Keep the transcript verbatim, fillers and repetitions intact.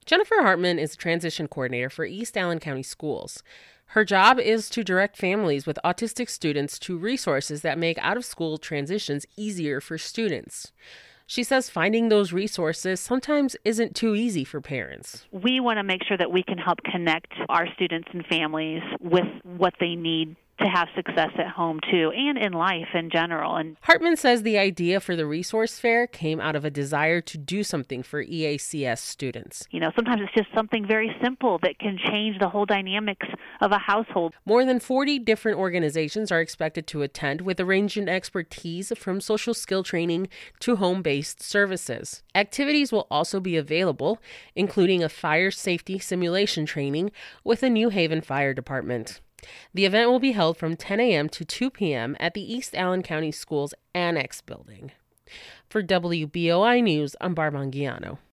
Jennifer Hartman is a transition coordinator for East Allen County Schools. Her job is to direct families with autistic students to resources that make out-of-school transitions easier for students. She says finding those resources sometimes isn't too easy for parents. We want to make sure that we can help connect our students and families with what they need to have success at home, too, and in life in general. And Hartman says the idea for the resource fair came out of a desire to do something for E A C S students. You know, sometimes it's just something very simple that can change the whole dynamics of a household. More than forty different organizations are expected to attend, with a range in expertise from social skill training to home-based services. Activities will also be available, including a fire safety simulation training with the New Haven Fire Department. The event will be held from ten a.m. to two p.m. at the East Allen County Schools Annex Building. For W B O I News, I'm Barb Anguiano.